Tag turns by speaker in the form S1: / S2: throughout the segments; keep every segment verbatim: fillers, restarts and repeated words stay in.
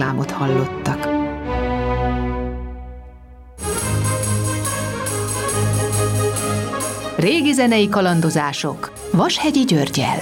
S1: számot hallottak. Régi zenei kalandozások Vashegyi Györggyel.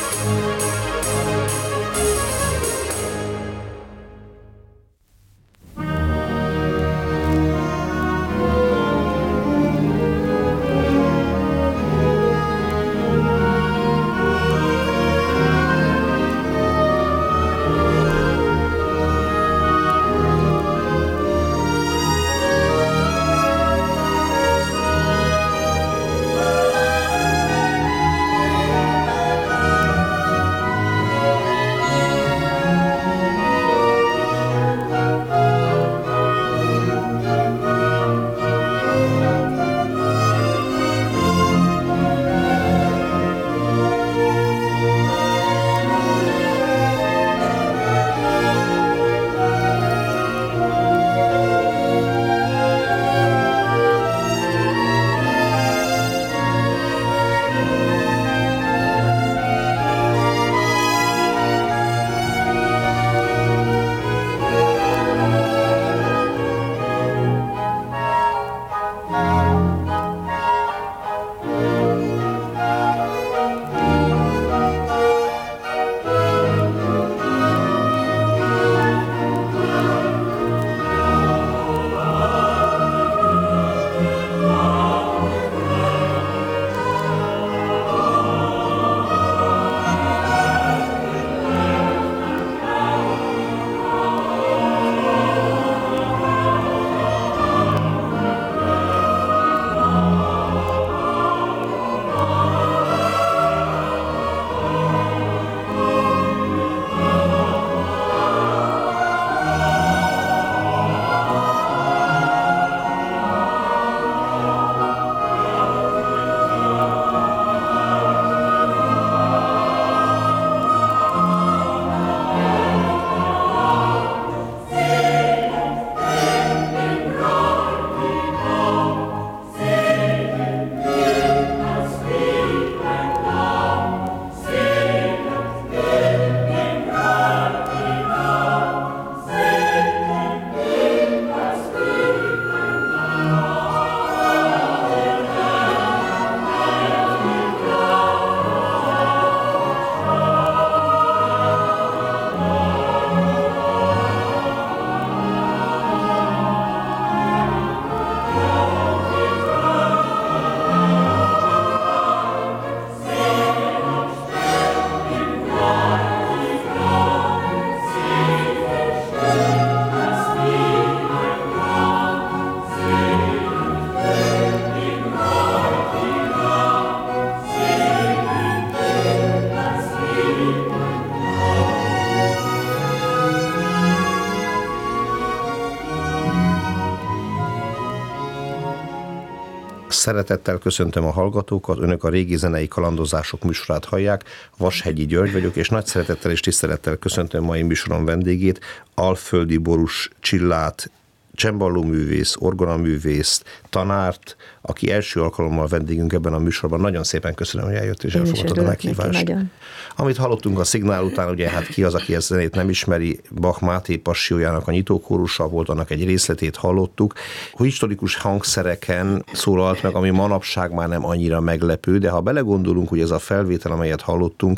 S2: Szeretettel köszöntöm a hallgatókat, önök a Régi Zenei Kalandozások műsorát hallják, Vashegyi György vagyok, és nagy szeretettel és tisztelettel köszöntöm mai műsorom vendégét, Alföldi Borús Csillát, csembalóművész, orgonaművész, tanárt, aki első alkalommal vendégünk ebben a műsorban. Nagyon szépen köszönöm, hogy eljött és elfogadtad a meghívást. Amit hallottunk a szignál után, ugye hát ki az, aki ezt zenét nem ismeri, Bach Máté Passiójának a nyitókórusa volt, annak egy részletét hallottuk. Historikus hangszereken szólalt meg, ami manapság már nem annyira meglepő, de ha belegondolunk, hogy ez a felvétel, amelyet hallottunk,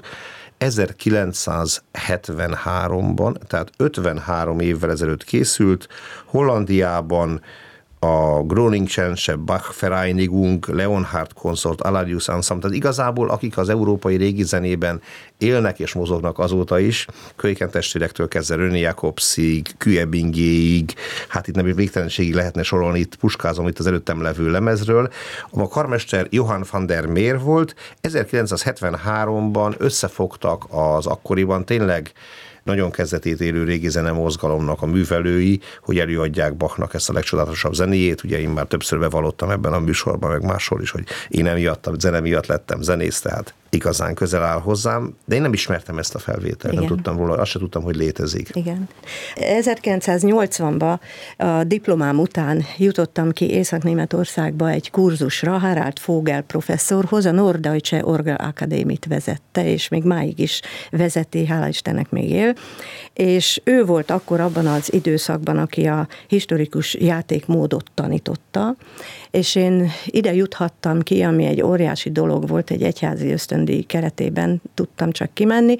S2: ezerkilencszázhetvenháromban, tehát ötvenhárom évvel ezelőtt készült, Hollandiában a Groningse Bach Vereinigung, Leonhard Consort, Alladius Ensemble, tehát igazából akik az európai régi zenében élnek és mozognak azóta is, Keuken testvérektől kezdve René Jacobsig, Küebingéig, hát itt nem végtelenségig lehetne sorolni, itt puskázom itt az előttem levő lemezről. A karmester Johann van der Meer volt, ezerkilencszázhetvenháromban összefogtak az akkoriban tényleg nagyon kezdetét élő régi zene mozgalomnak a művelői, hogy előadják Bachnak ezt a legcsodálatosabb zenéjét. Ugye én már többször bevallottam ebben a műsorban, meg máshol is, hogy én emiatt a zene miatt lettem zenész, tehát igazán közel áll hozzám, de én nem ismertem ezt a felvételt, igen. nem tudtam róla, azt sem tudtam, hogy létezik.
S3: Igen. ezerkilencszáznyolcvanban a diplomám után jutottam ki Észak-Németországba egy kurzusra, Harald Vogel professzorhoz, a Norddeutsche Orgelakadémit vezette, és még máig is vezeti, hála Istennek még él, és ő volt akkor abban az időszakban, aki a historikus játékmódot tanította, és én ide juthattam ki, ami egy óriási dolog volt, egy egyházi ösztöndíj keretében tudtam csak kimenni,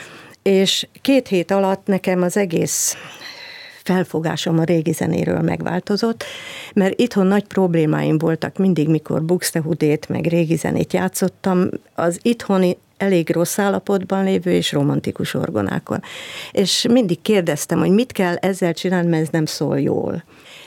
S3: és két hét alatt nekem az egész felfogásom a régi zenéről megváltozott, mert itthon nagy problémáim voltak mindig, mikor Buxtehudét, meg régi zenét játszottam, az itthoni elég rossz állapotban lévő és romantikus orgonákon. És mindig kérdeztem, hogy mit kell ezzel csinálni, mert ez nem szól jól.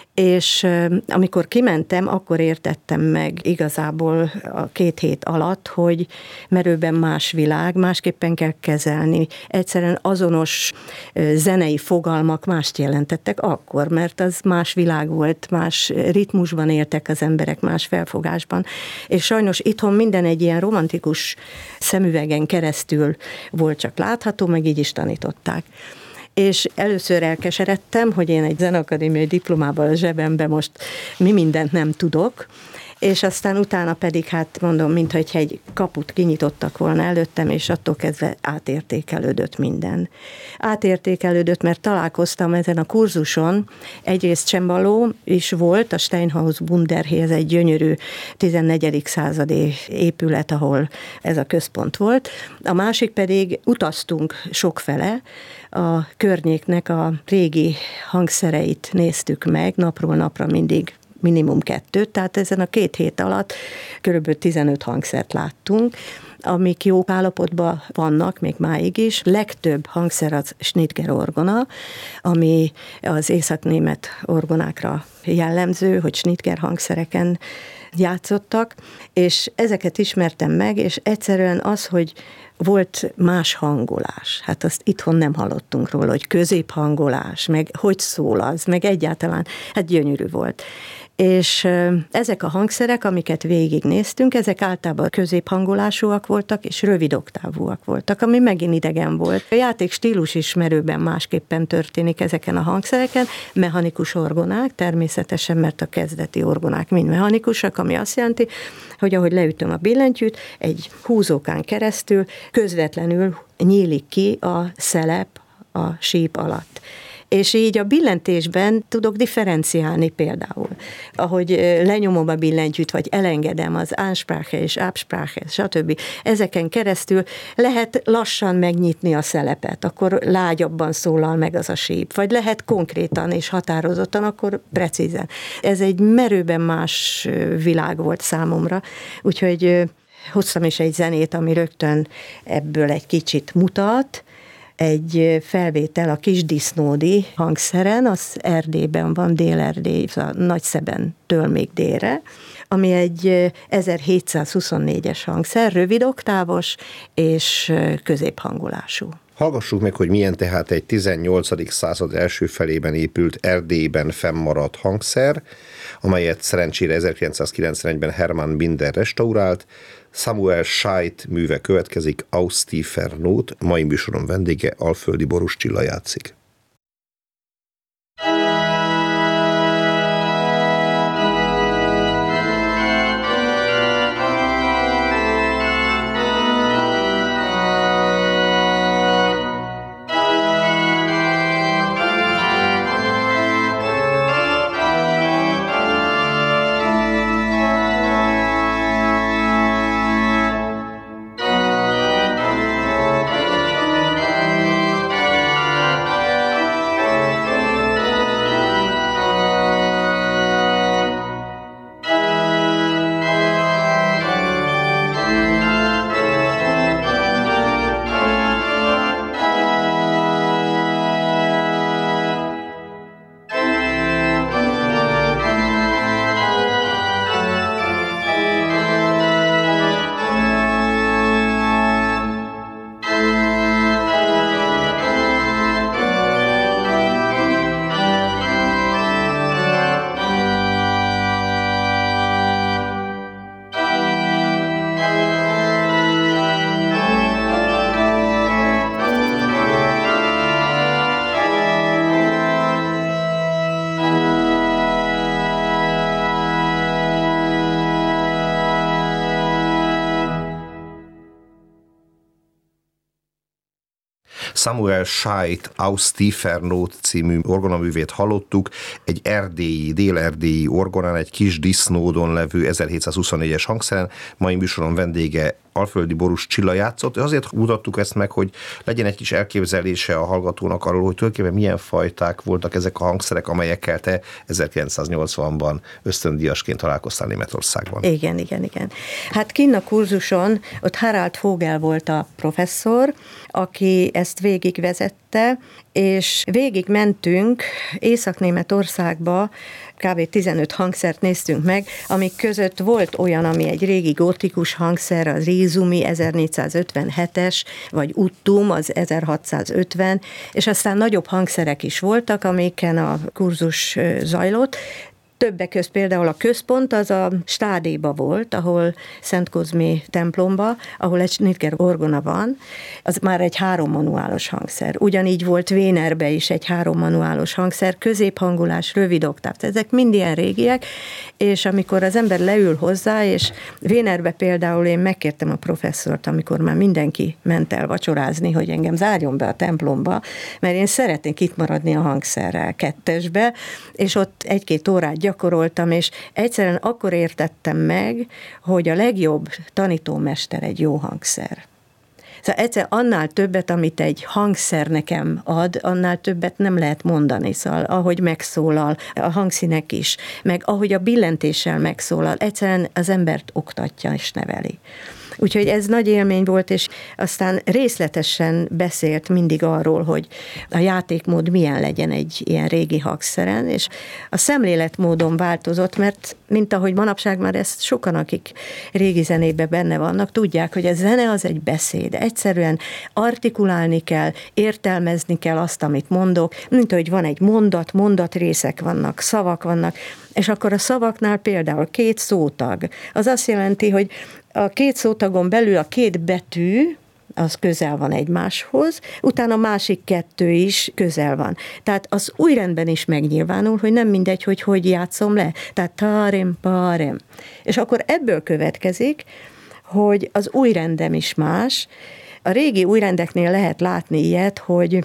S3: És amikor kimentem, akkor értettem meg igazából a két hét alatt, hogy merőben más világ, másképpen kell kezelni. Egyszerűen azonos zenei fogalmak mást jelentettek akkor, mert az más világ volt, más ritmusban éltek az emberek, más felfogásban. És sajnos itthon minden egy ilyen romantikus szemüvegen keresztül volt csak látható, meg így is tanították. És először elkeseredtem, hogy én egy zeneakadémiai diplomával a zsebembe most mi mindent nem tudok, és aztán utána pedig, hát mondom, mintha egy kaput kinyitottak volna előttem, és attól kezdve átértékelődött minden. Átértékelődött, mert találkoztam ezen a kurzuson, egyrészt csembaló is volt, a Steinhaus Bunderhé, ez egy gyönyörű tizennegyedik századi épület, ahol ez a központ volt. A másik pedig utaztunk sokfele, a környéknek a régi hangszereit néztük meg, napról napra mindig minimum kettőt, tehát ezen a két hét alatt körülbelül tizenöt hangszert láttunk, amik jó állapotban vannak, még máig is. Legtöbb hangszer az Schnitger orgona, ami az észak-német orgonákra jellemző, hogy Schnitger hangszereken játszottak, és ezeket ismertem meg, és egyszerűen az, hogy volt más hangolás. Hát azt itthon nem hallottunk róla, hogy középhangolás, meg hogy szól az, meg egyáltalán, hát gyönyörű volt. És ezek a hangszerek, amiket végignéztünk, ezek általában középhangolásúak voltak, és rövid oktávúak voltak, ami megint idegen volt. A játék stílus is merőben másképpen történik ezeken a hangszereken, mechanikus orgonák, természetesen, mert a kezdeti orgonák mind mechanikusak, ami azt jelenti, hogy ahogy leütöm a billentyűt, egy húzókán keresztül közvetlenül nyílik ki a szelep a síp alatt. És így a billentésben tudok differenciálni például. Ahogy lenyomom a billentyűt, vagy elengedem az Ansprache és Absprache, stb. Ezeken keresztül lehet lassan megnyitni a szelepet, akkor lágyabban szólal meg az a síp, vagy lehet konkrétan és határozottan, akkor precízen. Ez egy merőben más világ volt számomra, úgyhogy hoztam is egy zenét, ami rögtön ebből egy kicsit mutat, egy felvétel a Kisdisznódi hangszeren, az Erdélyben van, Dél-Erdély, a Nagyszebentől még délre, ami egy ezerhétszázhuszonnégyes hangszer, rövid oktávos és középhangolású.
S2: Hallgassuk meg, hogy milyen tehát egy tizennyolcadik század első felében épült Erdélyben fennmaradt hangszer, amelyet szerencsére ezerkilencszázkilencvenegyben Hermann Binder restaurált. Samuel Scheidt műve következik, Aus tiefer Not, mai műsorom vendége Alföldi Borús Csilla játszik. Samuel Scheidt aus Tiefer Not című orgonaművét hallottuk, egy erdélyi, dél-erdélyi orgonán, egy kis disznódon levő ezerhétszázhuszonnégyes hangszeren. Mai műsoron vendége Alföldi Borús Csilla játszott. Azért mutattuk ezt meg, hogy legyen egy kis elképzelése a hallgatónak arról, hogy tulajdonképpen milyen fajták voltak ezek a hangszerek, amelyekkel te ezerkilencszáznyolcvanban ösztöndíjasként találkoztál Németországban.
S3: Igen, igen, igen. Hát kinn a kurzuson, ott Harald Vogel volt a professzor, aki ezt végigvezette, és végig mentünk Észak-Németországba, kb. tizenöt hangszert néztünk meg, amik között volt olyan, ami egy régi gótikus hangszer, az Rizumi ezernégyszázötvenhetes, vagy Uttum az ezerhatszázötven, és aztán nagyobb hangszerek is voltak, amiken a kurzus zajlott. Többek közt például a központ az a Stádéba volt, ahol Szent Kozmi templomba, ahol egy Schnitger orgona van, az már egy hárommanuálos hangszer. Ugyanígy volt Vénerbe is egy hárommanuálos hangszer, középhangulás, rövid oktáv, ezek mind ilyen régiek, és amikor az ember leül hozzá, és Vénerbe például én megkértem a professzort, amikor már mindenki ment el vacsorázni, hogy engem zárjon be a templomba, mert én szeretnék itt maradni a hangszerrel kettesbe, és ott egy-két órát gyakoroltam, és egyszerűen akkor értettem meg, hogy a legjobb tanítómester egy jó hangszer. Szóval egyszer annál többet, amit egy hangszer nekem ad, annál többet nem lehet mondani. Szóval ahogy megszólal, a hangszínek is, meg ahogy a billentéssel megszólal, egyszerűen az embert oktatja és neveli. Úgyhogy ez nagy élmény volt, és aztán részletesen beszélt mindig arról, hogy a játékmód milyen legyen egy ilyen régi hangszeren, és a szemléletmódon változott, mert mint ahogy manapság már ezt sokan, akik régi zenében benne vannak, tudják, hogy a zene az egy beszéd. Egyszerűen artikulálni kell, értelmezni kell azt, amit mondok, mint ahogy van egy mondat, mondatrészek vannak, szavak vannak, és akkor a szavaknál például két szótag. Az azt jelenti, hogy a két szótagon belül a két betű, az közel van egymáshoz, utána a másik kettő is közel van. Tehát az új rendben is megnyilvánul, hogy nem mindegy, hogy hogy játszom le. Tehát tarem, parem. És akkor ebből következik, hogy az új rendem is más. A régi új rendeknél lehet látni ilyet, hogy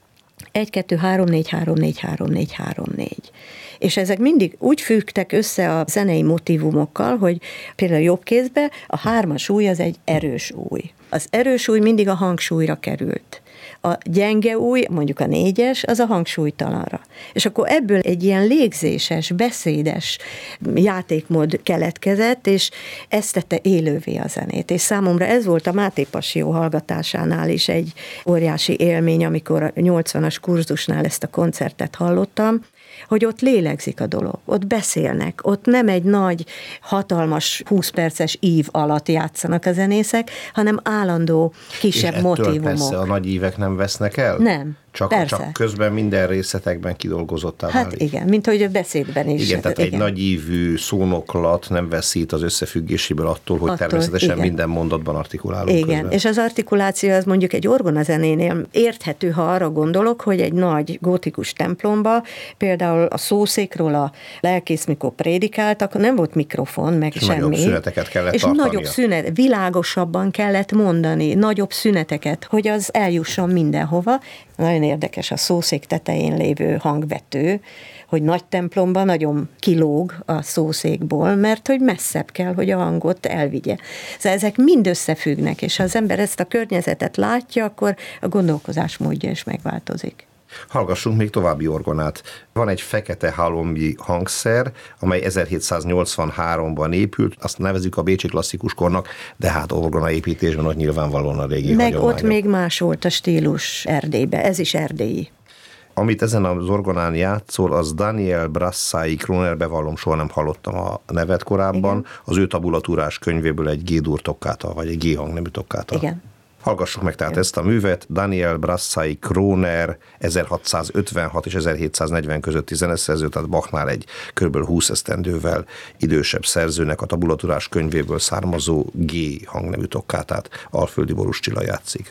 S3: egy, kettő, három, négy, három, négy, három, négy, három, négy. És ezek mindig úgy függtek össze a zenei motivumokkal, hogy például jobb kézbe a hármas új az egy erős új. Az erős új mindig a hangsúlyra került. A gyenge új, mondjuk a négyes, az a hangsúlytalanra. És akkor ebből egy ilyen légzéses, beszédes játékmód keletkezett, és ezt tette élővé a zenét. És számomra ez volt a Máté Passió hallgatásánál is egy óriási élmény, amikor a nyolcvanas kurzusnál ezt a koncertet hallottam, hogy ott lélegzik a dolog, ott beszélnek, ott nem egy nagy, hatalmas, húsz perces ív alatt játszanak a zenészek, hanem állandó, kisebb
S2: és
S3: motívumok.
S2: Persze a nagy ívek nem vesznek el?
S3: Nem.
S2: Csak, csak közben minden részletekben kidolgozottá
S3: hát
S2: válik.
S3: igen, mint hogy a beszédben is.
S2: Igen, tehát
S3: igen.
S2: egy nagy ívű szónoklat nem veszít az összefüggéséből attól, hogy attól, természetesen igen. minden mondatban artikulálunk
S3: Igen,
S2: közben.
S3: És az artikuláció az mondjuk egy orgonazenénél érthető, ha arra gondolok, hogy egy nagy gótikus templomba, például a szószékról a lelkész, mikor prédikált, akkor nem volt mikrofon, meg
S2: és
S3: semmi.
S2: Nagyobb szüneteket kellett
S3: és
S2: tartania.
S3: nagyobb szünet, világosabban kellett mondani, nagyobb szüneteket, hogy az eljusson mindenhova. Nagyon érdekes a szószék tetején lévő hangvető, hogy nagy templomban nagyon kilóg a szószékból, mert hogy messzebb kell, hogy a hangot elvigye. Szóval ezek mind összefüggnek, és ha az ember ezt a környezetet látja, akkor a gondolkozásmódja is megváltozik.
S2: Hallgassunk még további orgonát. Van egy fekete halombi hangszer, amely ezerhétszáznyolcvanháromban épült, azt nevezzük a bécsi klasszikuskornak, de hát orgonaépítésben ott nyilvánvalóan a régi
S3: Meg
S2: hagyományok.
S3: ott még más volt a stílus Erdélybe, ez is erdélyi.
S2: Amit ezen az orgonán játszol, az Daniel Brassai Kroner, bevallom, soha nem hallottam a nevet korábban, igen. Az ő tabulatúrás könyvéből egy G-dur tokkáta, vagy egy G-hang nemű tokkáta.
S3: Igen.
S2: Hallgassuk meg tehát ezt a művet, Daniel Brassai Kroner ezerhatszázötvenhat és ezerhétszáznegyven közötti zeneszerző, tehát Bachnál egy kb. húsz esztendővel idősebb szerzőnek a tabulatúrás könyvéből származó G hangnemű tokkátát Alföldi Borús Csilla játszik.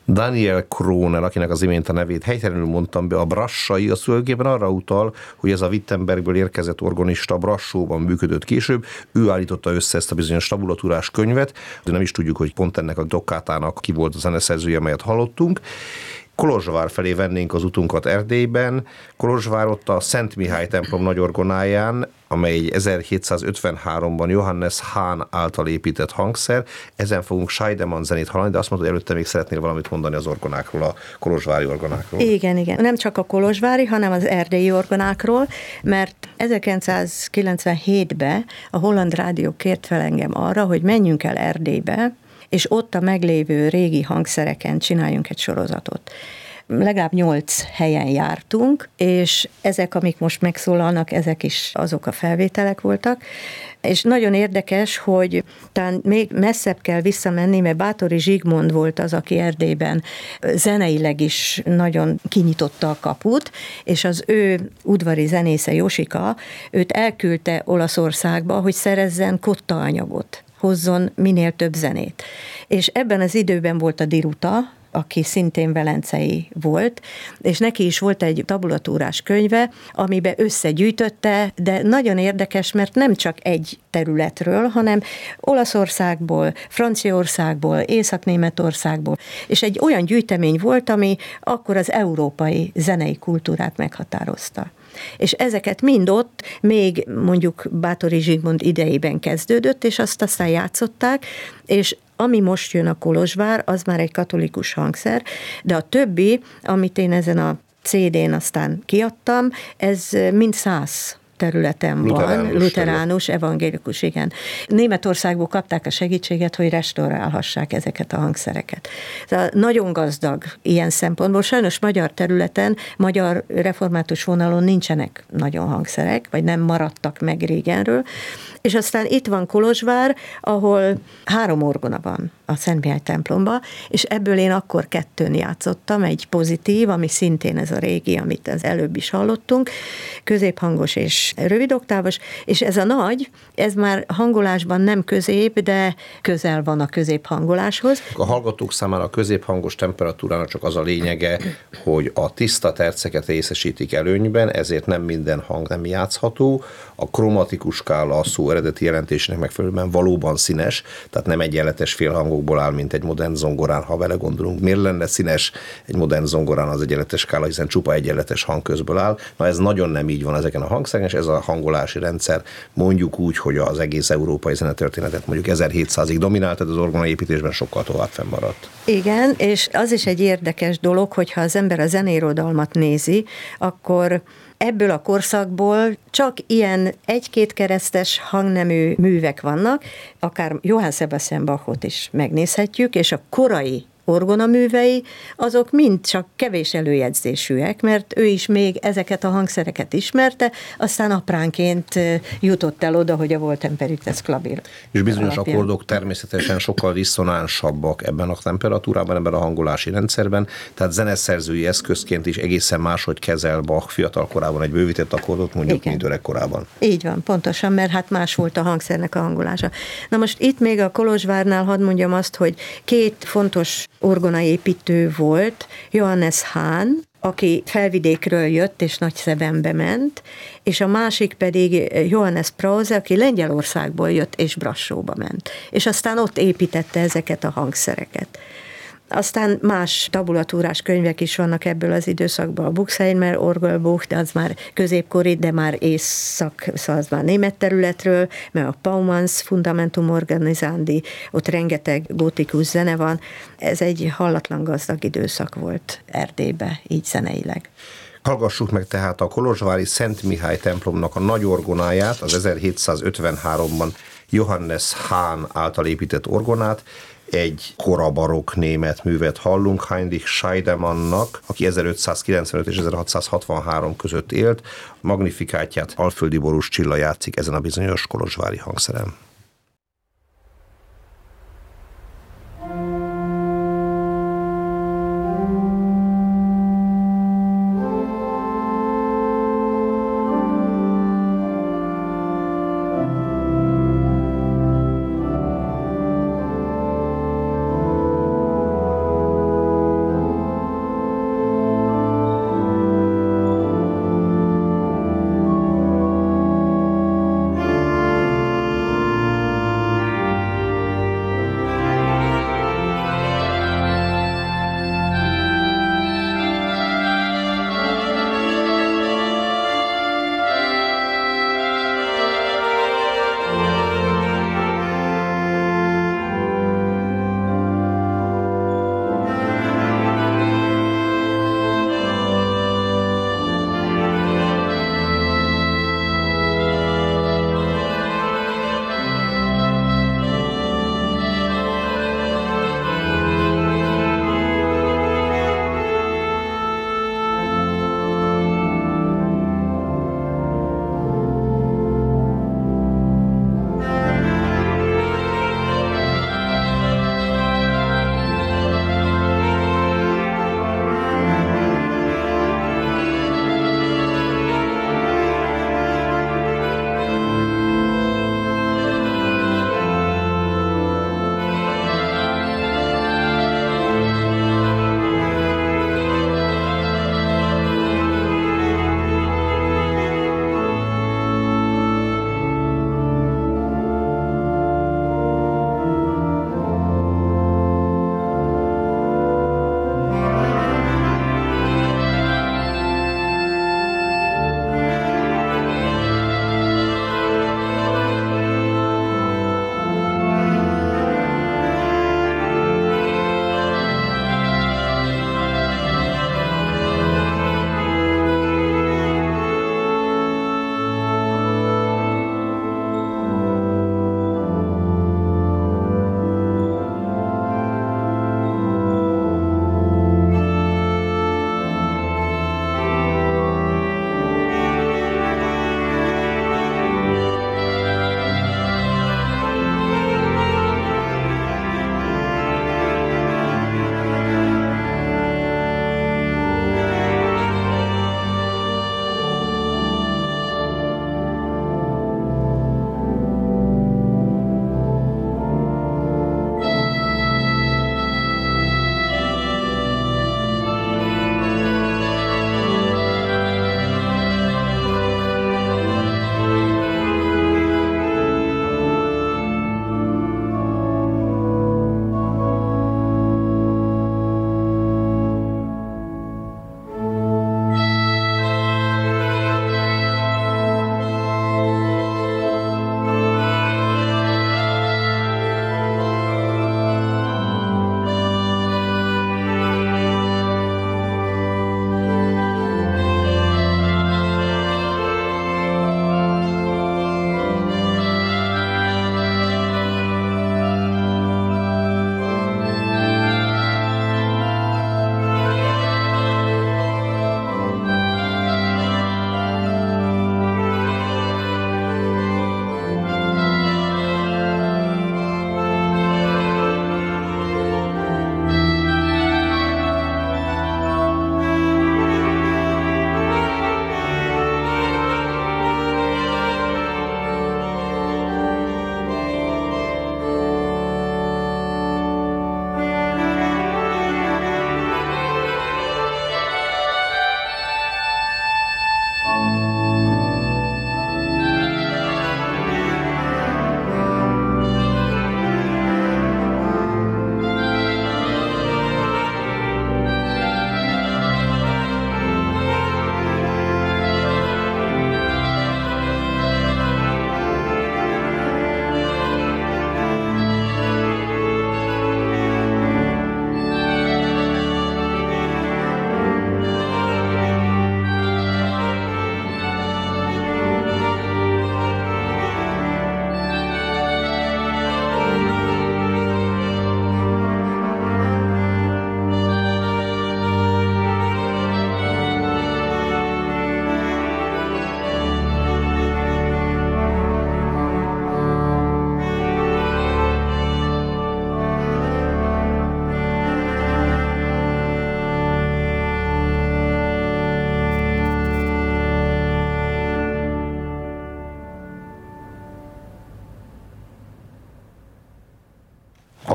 S2: Daniel Kroner, akinek az imént a nevét helytelenül mondtam be, a brassai, az tulajdonképpen arra utal, hogy ez a Wittenbergből érkezett organista Brassóban működött később. Ő állította össze ezt a bizonyos tabulatúrás könyvet, de nem is tudjuk, hogy pont ennek a dokkátának ki volt a zeneszerzője, amelyet hallottunk. Kolozsvár felé vennénk az utunkat Erdélyben. Kolozsvár ott a Szent Mihály templom nagyorgonáján, amely egy ezerhétszázötvenháromban Johannes Hahn által épített hangszer. Ezen fogunk Scheidemann zenét hallani, de azt mondod, hogy előtte még szeretnél valamit mondani az orgonákról, a kolozsvári orgonákról.
S3: Igen, igen. Nem csak a kolozsvári, hanem az erdélyi orgonákról, mert ezerkilencszázkilencvenhétben a Holland Rádió kért fel engem arra, hogy menjünk el Erdélybe, és ott a meglévő régi hangszereken csináljunk egy sorozatot. Legalább nyolc helyen jártunk, és ezek, amik most megszólalnak, ezek is azok a felvételek voltak. És nagyon érdekes, hogy talán még messzebb kell visszamenni, mert Báthori Zsigmond volt az, aki Erdélyben zeneileg is nagyon kinyitotta a kaput, és az ő udvari zenésze Josika, őt elküldte Olaszországba, hogy szerezzen kottaanyagot, hozzon minél több zenét. És ebben az időben volt a Diruta, aki szintén velencei volt, és neki is volt egy tabulatúrás könyve, amiben összegyűjtötte, de nagyon érdekes, mert nem csak egy területről, hanem Olaszországból, Franciaországból, Észak-Németországból, és egy olyan gyűjtemény volt, ami akkor az európai zenei kultúrát meghatározta. És ezeket mind ott, még mondjuk Báthori Zsigmond idejében kezdődött, és azt aztán játszották, és ami most jön a Kolozsvár, az már egy katolikus hangszer, de a többi, amit én ezen a cé dén aztán kiadtam, ez mind száz területen
S2: Luteránus,
S3: van, luteránus, evangélikus, igen. Németországból kapták a segítséget, hogy restaurálhassák ezeket a hangszereket. Tehát nagyon gazdag ilyen szempontból. Sajnos magyar területen, magyar református vonalon nincsenek nagyon hangszerek, vagy nem maradtak meg régenről. És aztán itt van Kolozsvár, ahol három orgona van a Szent Mihály templomba, és ebből én akkor kettőn játszottam, egy pozitív, ami szintén ez a régi, amit az előbb is hallottunk, középhangos és rövidoktávos, és ez a nagy, ez már hangolásban nem közép, de közel van a középhangoláshoz.
S2: A hallgatók számára a középhangos temperatúrának csak az a lényege, hogy a tiszta terceket részesítik előnyben, ezért nem minden hang nem játszható. A kromatikus skála a szó eredeti jelentésének megfelelően valóban színes, tehát nem egyenletes félhangokból áll, mint egy modern zongorán, ha vele gondolunk. Miért lenne színes egy modern zongorán az egyenletes skála, hiszen csupa egyenletes hangközből áll. Na ez nagyon nem így van ezeken a hangszereken, és ez a hangolási rendszer mondjuk úgy, hogy az egész európai zenetörténetet mondjuk ezerhétszázig dominált, tehát az orgonaépítésben sokkal tovább fennmaradt.
S3: Igen, és az is egy érdekes dolog, hogyha az ember a zeneirodalmat nézi, akkor ebből a korszakból csak ilyen egy-két keresztes hangnemű művek vannak, akár Johann Sebastian Bachot is megnézhetjük, és a korai orgonaművei, azok mind csak kevés előjegyzésűek, mert ő is még ezeket a hangszereket ismerte, aztán apránként jutott el oda, hogy a Wohltemperiertes Klavier.
S2: És bizonyos alapján. Akkordok természetesen sokkal diszonánsabbak ebben a temperatúrában, ebben a hangolási rendszerben, tehát zeneszerzői eszközként is egészen máshogy kezel Bach fiatal korában egy bővített akkordot, mondjuk, igen, mint öreg korában.
S3: Így van, pontosan, mert hát más volt a hangszernek a hangolása. Na most itt még a Kolozsvárnál hadd mondjam azt, hogy két fontos orgonaépítő volt, Johannes Hahn, aki felvidékről jött és Nagyszebenbe ment, és a másik pedig Johannes Prause, aki Lengyelországból jött és Brassóba ment. És aztán ott építette ezeket a hangszereket. Aztán más tabulatúrás könyvek is vannak ebből az időszakból, a Buxheimer Orgelbuch, de az már középkori, de már észak, szóval az már német területről, mert a Paumanns Fundamentum Organisandi, ott rengeteg gótikus zene van. Ez egy hallatlan gazdag időszak volt Erdélybe, így zeneileg.
S2: Hallgassuk meg tehát a kolozsvári Szent Mihály templomnak a nagy orgonáját, az ezerhétszázötvenháromban Johannes Hahn által épített orgonát. Egy korabarokk német művet hallunk Heinrich Scheidemannnak, aki ezerötszázkilencvenöt és ezerhatszázhatvanhárom között élt. Magnifikátját Alföldi Borús Csilla játszik ezen a bizonyos kolozsvári hangszeren.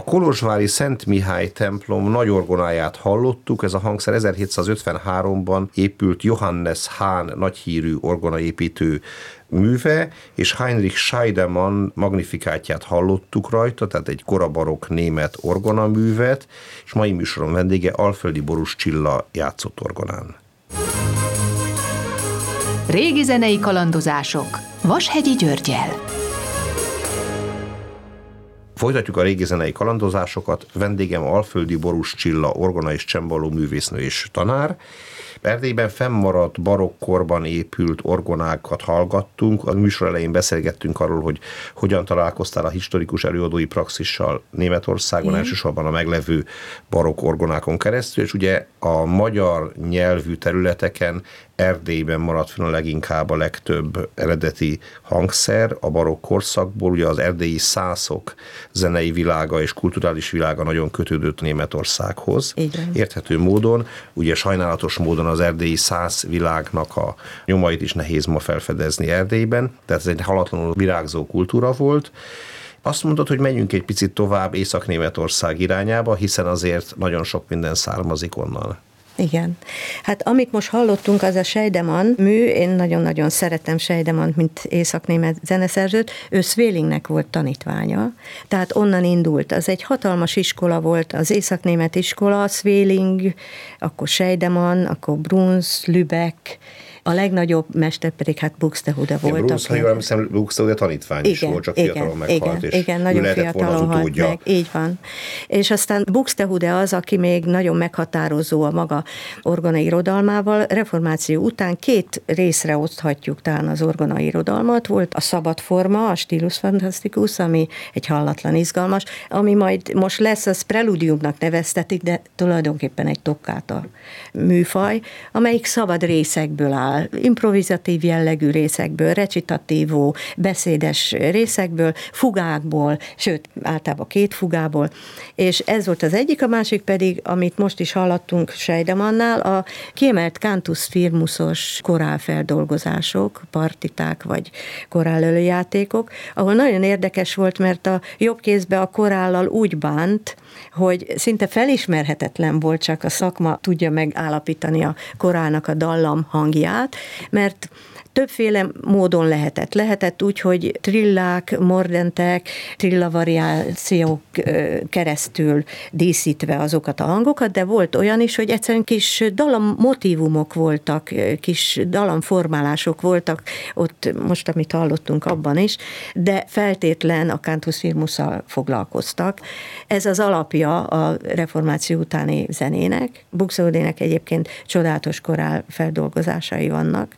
S2: A kolozsvári Szent Mihály templom nagy orgonáját hallottuk, ez a hangszer ezerhétszázötvenháromban épült Johannes Hahn nagyhírű orgonaépítő műve, és Heinrich Scheidemann magnifikátját hallottuk rajta, tehát egy korabarokk német orgonaművet, és mai műsorom vendége Alföldi Borús Csilla játszott orgonán.
S1: Régi zenei kalandozások Vashegyi Györggyel.
S2: Folytatjuk a régi zenei kalandozásokat. Vendégem Alföldi Borús Csilla, orgona és csembaló művésznő és tanár. Erdélyben fennmaradt barokkorban épült orgonákat hallgattunk. A műsor elején beszélgettünk arról, hogy hogyan találkoztál a historikus előadói praxissal Németországban, Igen. elsősorban a meglevő barokk orgonákon keresztül, és ugye a magyar nyelvű területeken Erdélyben maradt fenn a leginkább a legtöbb eredeti hangszer a barokk korszakból, ugye az erdélyi szászok zenei világa és kulturális világa nagyon kötődött Németországhoz. Igen. Érthető módon, ugye sajnálatos módon az erdélyi szász világnak a nyomait is nehéz ma felfedezni Erdélyben, tehát ez egy halatlanul virágzó kultúra volt. Azt mondod, hogy menjünk egy picit tovább Észak-Németország irányába, hiszen azért nagyon sok minden származik onnan.
S3: Igen. Hát amit most hallottunk, az a Scheidemann mű, én nagyon-nagyon szeretem Scheidemannt, mint észak-német zeneszerzőt, ő Swehlingnek volt tanítványa, tehát onnan indult. Az egy hatalmas iskola volt, az észak-német iskola, Swehling, akkor Scheidemann, akkor Bruns, Lübeck, a legnagyobb mester pedig hát Buxtehude volt.
S2: Ja, Bruns, ha jól emlékszem, Buxtehude tanítvány igen, is volt, csak
S3: igen,
S2: fiatalon meghalt,
S3: igen,
S2: és
S3: igen, nagyon fiatalon halt meg. Így van. És aztán Buxtehude az, aki még nagyon meghatározó a maga orgonai irodalmával. Reformáció után két részre oszthatjuk talán az orgonai irodalmat. Volt a szabad forma, a stílus fantasticus, ami egy hallatlan izgalmas, ami majd most lesz, az preludiumnak neveztetik, de tulajdonképpen egy toccata műfaj, amelyik szabad részekből áll, improvizatív jellegű részekből, recitatívó, beszédes részekből, fugákból, sőt, általában két fugából, és ez volt az egyik, a másik pedig, amit most is hallottunk Scheidemannál, a kiemelt cantus firmusos korálfeldolgozások, partiták vagy korálölőjátékok, ahol nagyon érdekes volt, mert a jobb kézbe a korállal úgy bánt, hogy szinte felismerhetetlen volt, csak a szakma tudja megállapítani a korálnak a dallam hangját, mert többféle módon lehetett. Lehetett úgy, hogy trillák, mordentek, trillavariációk keresztül díszítve azokat a hangokat, de volt olyan is, hogy egyszerűen kis dalammotívumok voltak, kis dalamformálások voltak, ott most, amit hallottunk abban is, de feltétlen a cantus firmusszal foglalkoztak. Ez az alapja a reformáció utáni zenének. Buxtehudének egyébként csodálatos korál feldolgozásai vannak.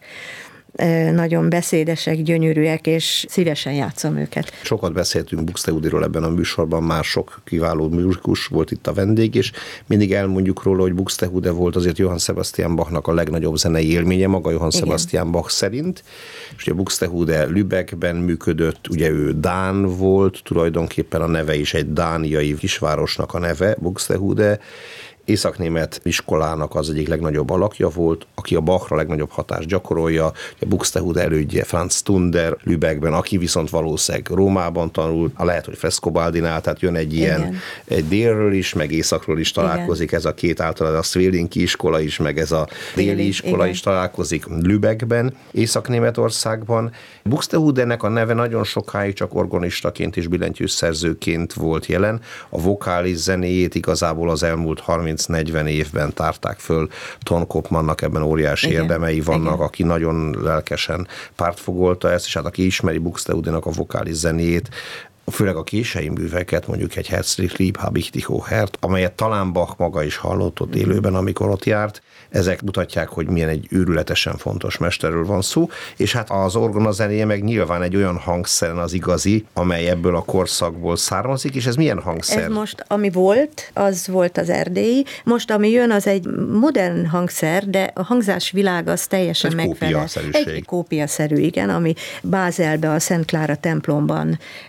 S3: Nagyon beszédesek, gyönyörűek, és szívesen játszom őket.
S2: Sokat beszéltünk Buxtehudiról ebben a műsorban, már sok kiváló műzikus volt itt a vendég, és mindig elmondjuk róla, hogy Buxtehude volt azért Johann Sebastian Bachnak a legnagyobb zenei élménye, maga Johann Igen. Sebastian Bach szerint, és ugye Buxtehude Lübeckben működött, ugye ő dán volt, tulajdonképpen a neve is egy dániai kisvárosnak a neve, Buxtehude, észak-német iskolának az egyik legnagyobb alakja volt, aki a Bachra legnagyobb hatást gyakorolja, a Buxtehude elődje Franz Tunder Lübeckben, aki viszont valószínűleg Rómában tanult, a lehet, hogy Frescobaldi-nál, tehát jön egy ilyen, Igen. egy délről is, meg északról is találkozik, Igen. ez a két általában a Swelinki iskola is, meg ez a déli iskola Igen. is találkozik Lübeckben, Észak-Németországban. Buxtehude-nek a neve nagyon sokáig csak organistaként és billentyűszerzőként volt jelen, a vokális zenéjét igazából az elmúlt harminc-negyven évben tárták föl. Ton Kopmannnak ebben óriási Igen. érdemei vannak, Igen. aki nagyon lelkesen pártfogolta ezt, és hát aki ismeri Buxtehude-nak a vokális zenéjét, főleg a késői műveket, mondjuk egy Herzlich lieb hab ich dich, o Herr, amelyet talán Bach maga is hallott ott élőben, amikor ott járt. Ezek mutatják, hogy milyen egy őrületesen fontos mesterről van szó, és hát az orgona zenéje meg nyilván egy olyan hangszeren az igazi, amely ebből a korszakból származik, és ez milyen hangszer?
S3: Ez most, ami volt, az volt az erdélyi, most ami jön, az egy modern hangszer, de a hangzás világ az teljesen
S2: egy
S3: megfelel.
S2: Kópiaszerűség.
S3: Egy kópiaszerű, igen, ami Bázelbe, a Szent Klára templomban Metzler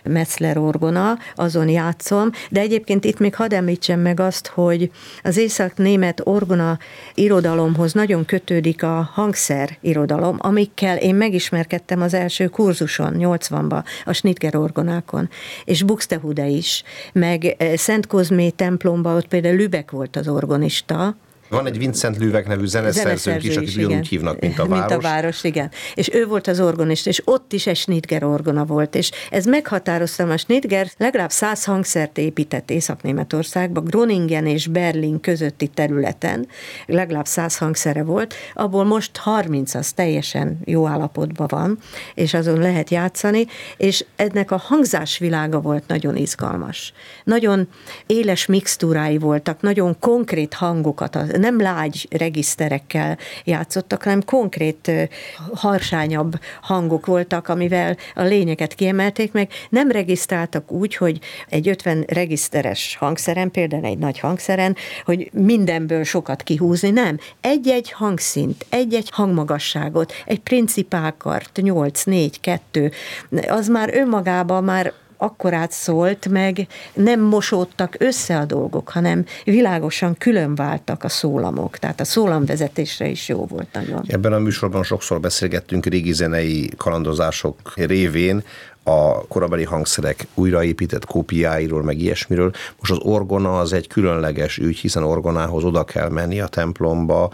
S3: Schnitger orgona, azon játszom, de egyébként itt még hadd említsem meg azt, hogy az észak-német orgona irodalomhoz nagyon kötődik a hangszer irodalom, amikkel én megismerkedtem az első kurzuson, nyolcvanban, a Schnitger orgonákon, és Buxtehude is, meg Szent Kozmé templomban, ott például Lübeck volt az orgonista.
S2: Van egy Vincent Lübeck nevű zeneszerzőnk is, akit ugyanúgy hívnak, mint a város.
S3: Mint a város, igen. És ő volt az orgonista, és ott is egy Schnitger orgona volt, és ez meghatároztam, a Schnitger legalább száz hangszert épített Észak-Németországban, Groningen és Berlin közötti területen, legalább száz hangszere volt, abból most harminc az teljesen jó állapotban van, és azon lehet játszani, és ennek a hangzásvilága volt nagyon izgalmas. Nagyon éles mixtúrái voltak, nagyon konkrét hangokat, nem lágy regiszterekkel játszottak, hanem konkrét harsányabb hangok voltak, amivel a lényeket kiemelték, meg nem regisztráltak úgy, hogy egy ötven regiszteres hangszeren, például egy nagy hangszeren, hogy mindenből sokat kihúzni, nem. Egy-egy hangszint, egy-egy hangmagasságot, egy principálkart, nyolc, négy, kettő, az már önmagában már akkorát szólt, meg nem mosódtak össze a dolgok, hanem világosan különváltak a szólamok, tehát a szólamvezetésre is jó volt nagyon.
S2: Ebben a műsorban sokszor beszélgettünk régi zenei kalandozások révén, a korabeli hangszerek újraépített kópiáiról, meg ilyesmiről. Most az orgona az egy különleges ügy, hiszen orgonához oda kell menni a templomba,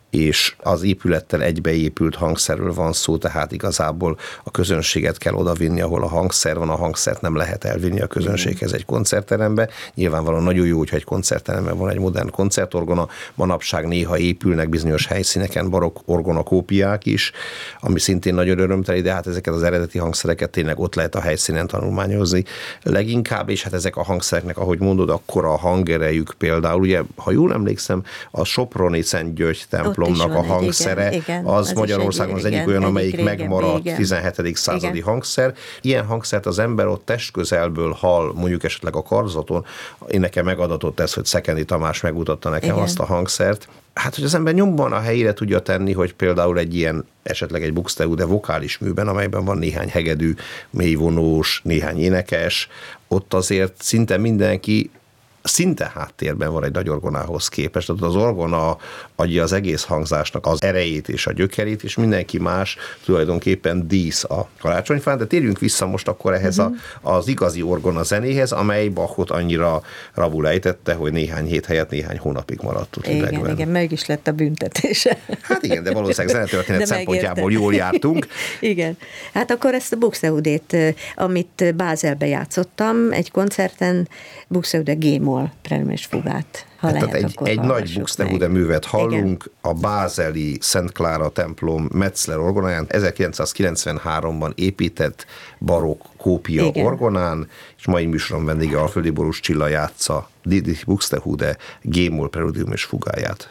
S2: és az épülettel egybeépült hangszerről van szó, tehát igazából a közönséget kell odavinni, ahol a hangszer van, a hangszert nem lehet elvinni a közönséghez egy koncertterembe. Nyilvánvalóan nagyon jó, hogyha egy koncertteremben van egy modern koncertorgona, manapság néha épülnek bizonyos helyszíneken barokk orgona kópiák is, ami szintén nagyon örömteli, de hát ezeket az eredeti hangszereket tényleg ott lehet a helyszínen tanulmányozni. Leginkább, és hát ezek a hangszereknek, ahogy mondod, akkora a hangerejük például, ugye, ha jól emlékszem, a Soproni Szent György templom a hangszere, igen, igen, az, az Magyarországon az egyik igen, olyan, amelyik egyik megmaradt igen. tizenhetedik századi igen. hangszer. Ilyen hangszert az ember ott testközelből hall, mondjuk esetleg a karzaton. Én nekem megadatott ez, hogy Szekendi Tamás megmutatta nekem igen. azt a hangszert. Hát, hogy az ember nyomban a helyére tudja tenni, hogy például egy ilyen, esetleg egy Buxtehude vokális műben, amelyben van néhány hegedű, mélyvonós, néhány énekes, ott azért szinte mindenki szinte háttérben van egy nagy orgonához képest, tehát az orgona adja az egész hangzásnak az erejét és a gyökerét, és mindenki más tulajdonképpen dísz a karácsonyfán, de térjünk vissza most akkor ehhez uh-huh. a, az igazi orgona zenéhez, amely Bachot annyira rabul ejtette, hogy néhány hét helyett néhány hónapig maradt ott
S3: igen,
S2: üvegben.
S3: Igen, meg is lett a büntetése.
S2: Hát igen, de valószínűleg zenetörténet szempontjából jól jártunk.
S3: Igen. Hát akkor ezt a Buxtehudét, amit Bázelbe játszottam, egy koncerten Buxtehude G-moll Prelumes fugát, ha hát lehet,
S2: egy, egy nagy Buxtehude művet hallunk, igen. a bázeli Szent Klára templom Metzler orgonáján, ezerkilencszázkilencvenháromban épített barokk kópia igen. orgonán, és mai műsoron vendége Alföldi Borús Csilla játsza Dietrich Buxtehude G-moll Preludium és fugáját.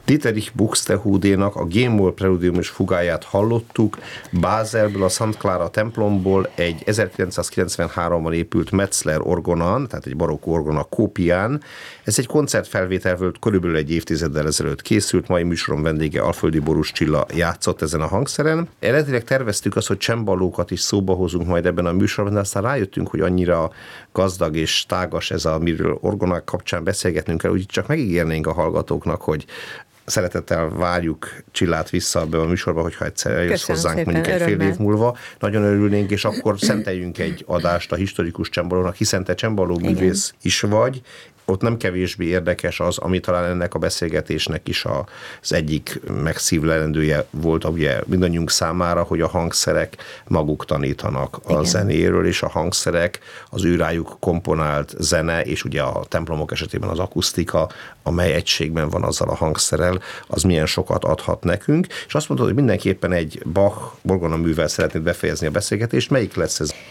S2: Dieterich Buxtehudénak a G-moll preludium és fugáját hallottuk, Bázelből, a Szent Klára templomból egy ezerkilencszázkilencvenháromban épült Metzler orgonan, tehát egy barokk orgona kópián. Ez egy koncertfelvétel volt, körülbelül egy évtizeddel ezelőtt készült, mai műsorom vendége Alföldi Borús Csilla játszott ezen a hangszeren. Eredetileg terveztük azt, hogy csembalókat is szóba hozunk majd ebben a műsorban, de aztán rájöttünk, hogy annyira gazdag és tágas ez, amiről orgonák kapcsán beszélgetnünk kell, úgyhogy csak megígérnénk a hallgatóknak, hogy szeretettel várjuk Csillát vissza ebbe a műsorba, hogyha egyszer eljössz hozzánk szépen, mondjuk egy örömmel. Fél év múlva. Nagyon örülnénk, és akkor szenteljünk egy adást a historikus csembalónak, hiszen te csembaló művész is vagy. Ott nem kevésbé érdekes az, ami talán ennek a beszélgetésnek is az egyik megszívlelendője volt, ugye mindannyiunk számára, hogy a hangszerek maguk tanítanak a Igen. zenéről, és a hangszerek, az ő rájuk komponált zene, és ugye a templomok esetében az akusztika, amely egységben van azzal a hangszerrel, az milyen sokat adhat nekünk. És azt mondod, hogy mindenképpen egy Bach orgonaművel szeretnéd befejezni a beszélgetést. Melyik lesz ez?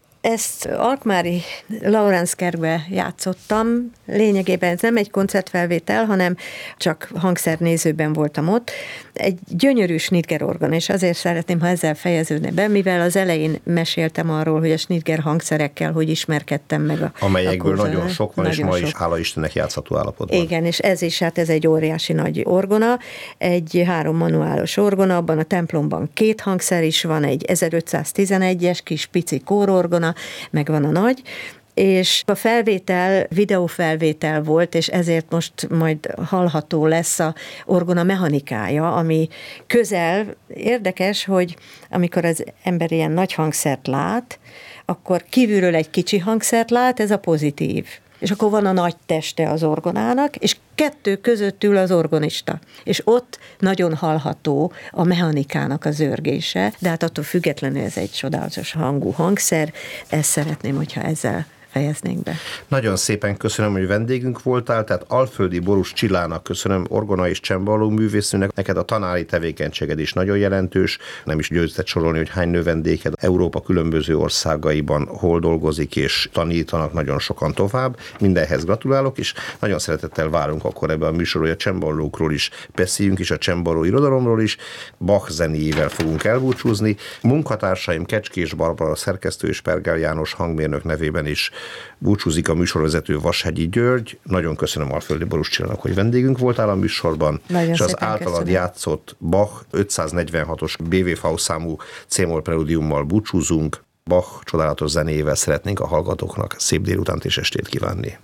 S3: Ezt Alkmári Laurenskerkbe játszottam. Lényegében ez nem egy koncertfelvétel, hanem csak hangszernézőben voltam ott. Egy gyönyörű Schnitger orgona, és azért szeretném, ha ezzel fejeződne be, mivel az elején meséltem arról, hogy a Schnitger hangszerekkel hogy ismerkedtem meg a
S2: amelyekből a nagyon sok van,
S3: nagyon
S2: és ma
S3: sok.
S2: is, hála Istennek, játszható állapotban.
S3: Igen, és ez is, hát ez egy óriási nagy orgona, egy három manuálos orgona, abban a templomban két hangszer is van, egy ezerötszáztizenegyes kis pici kórorgona, meg van a nagy, és a felvétel, videófelvétel volt, és ezért most majd hallható lesz a orgona mechanikája, ami közel, érdekes, hogy amikor az ember ilyen nagy hangszert lát, akkor kívülről egy kicsi hangszert lát, ez a pozitív. És akkor van a nagy teste az orgonának, és kettő között ül az orgonista. És ott nagyon hallható a mechanikának a zörgése, de hát attól függetlenül ez egy csodálatos hangú hangszer. Ezt szeretném, hogyha ezzel fejeznénk be.
S2: Nagyon szépen köszönöm, hogy vendégünk voltál, tehát Alföldi Borús Csillának köszönöm, orgona és csembaló művésznőnek. Neked a tanári tevékenységed is nagyon jelentős, nem is győzted sorolni, hogy hány növendéked Európa különböző országaiban hol dolgozik, és tanítanak nagyon sokan tovább. Mindenhez gratulálok, és nagyon szeretettel várunk akkor ebben a műsorban, hogy a csembalókról is beszéljünk, és a csembaló irodalomról is. Bach zenéjével fogunk elbúcsúzni. Munkatársaim Kecskés Barbara szerkesztő és Pergel János hangmérnök nevében is búcsúzik a műsorvezető Vashegyi György. Nagyon köszönöm Alföldi Borús Csillának, hogy vendégünk voltál a műsorban,
S3: nagyon
S2: és az általad
S3: köszönöm. Játszott
S2: Bach ötszáznegyvenhatos bé vé vé számú C-moll preludiummal búcsúzunk. Bach csodálatos zenéjével szeretnénk a hallgatóknak szép délutánt és estét kívánni.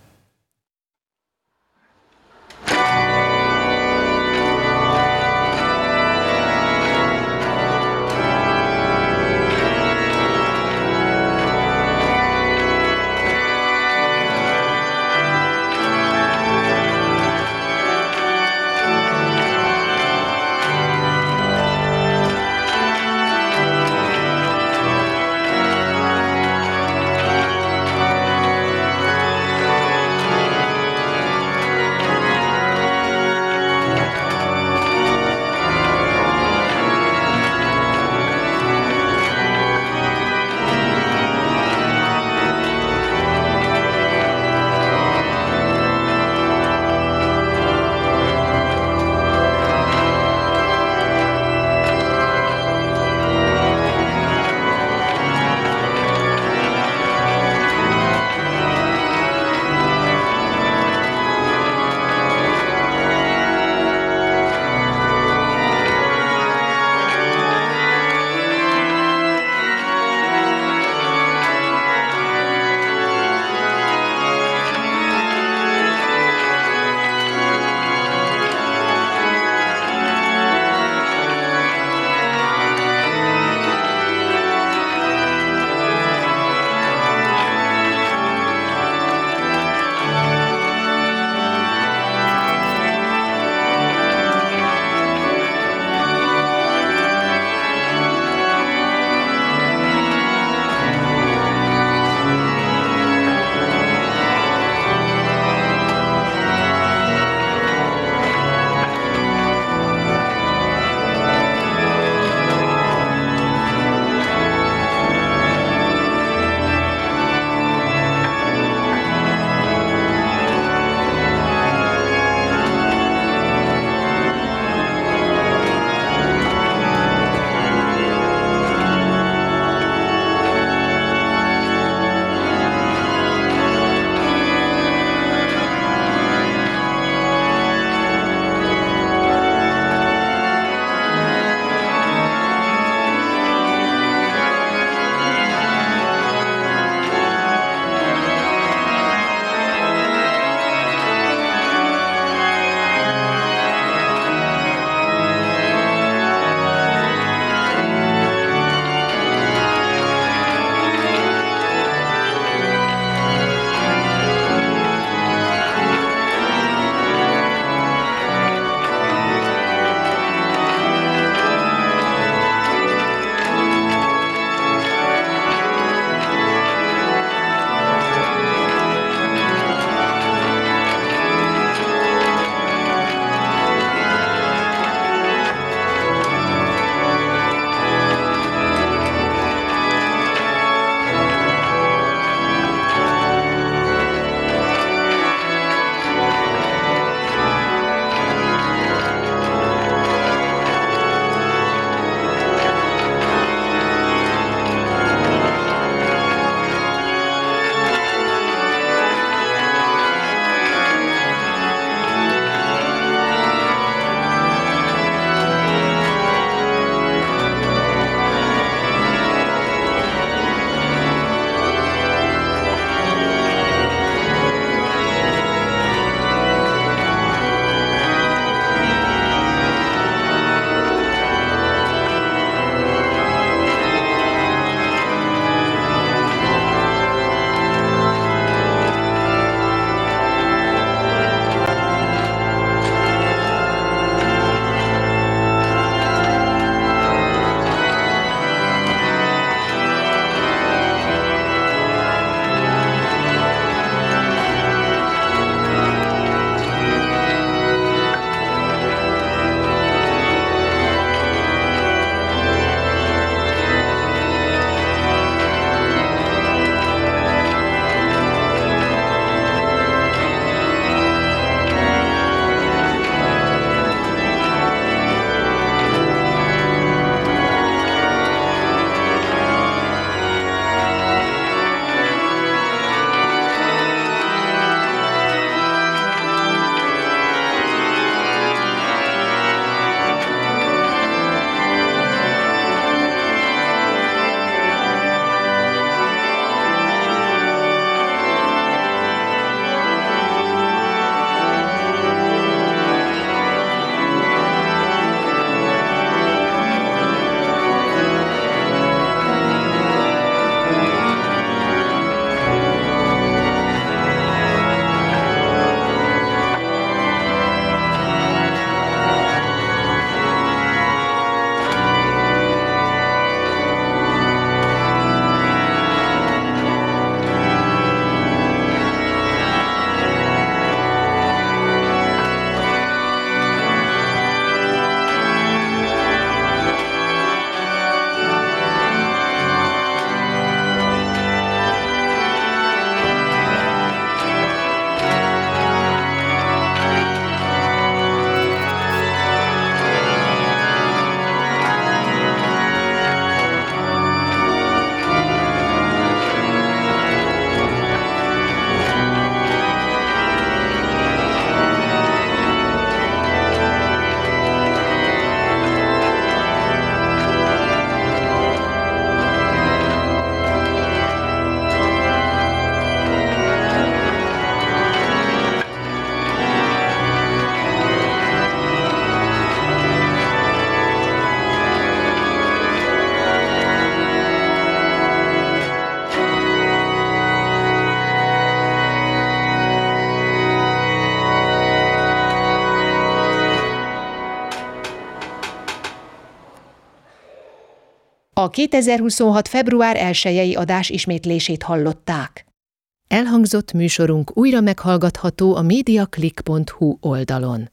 S1: A kétezer-huszonhat. február elsejei adás ismétlését hallották. Elhangzott műsorunk újra meghallgatható a mediaclick pont hu oldalon.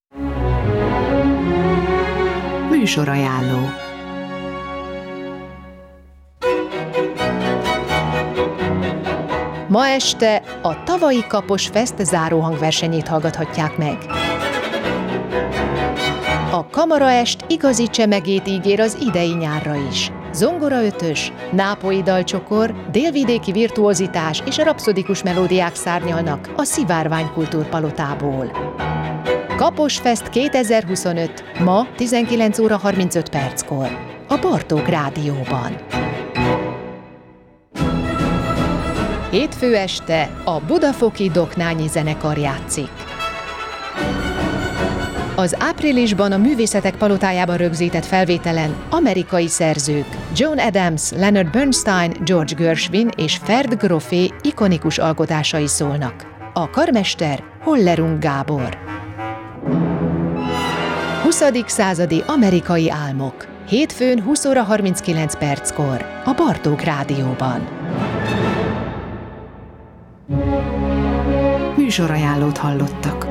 S1: Műsorajánló. Ma este a tavalyi Kapos Fest záróhangversenyét hallgathatják meg. A Kamaraest igazi csemegét ígér az idei nyárra is. Zongora ötös, nápolyi dalcsokor, délvidéki virtuozitás és rapszodikus melódiák szárnyalnak a Szivárvány Kultúrpalotából. Kapos Fest kétezer-huszonöt, ma tizenkilenc óra harmincöt perckor, a Bartók Rádióban. Hétfő este a Budafoki Doknányi Zenekar játszik. Az áprilisban a Művészetek Palotájában rögzített felvételen amerikai szerzők John Adams, Leonard Bernstein, George Gershwin és Ferd Groffé ikonikus alkotásai szólnak. A karmester Hollerung Gábor. huszadik századi amerikai álmok. Hétfőn húsz óra harminckilenc perckor a Bartók Rádióban. Műsorajánlót hallottak.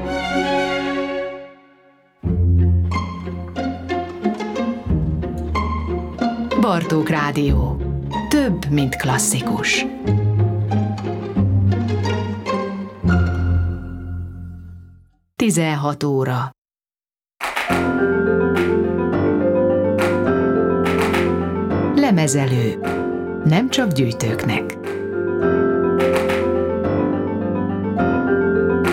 S1: Bartók Rádió. Több, mint klasszikus. tizenhat óra. Lemezelő. Nem csak gyűjtőknek.